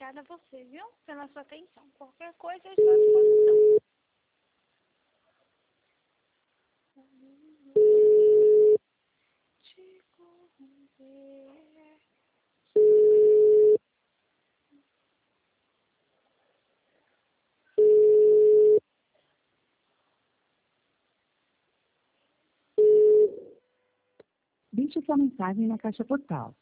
Obrigada a você, viu? Pela sua atenção. Qualquer coisa, eu estou à disposição. Deixe sua mensagem na caixa postal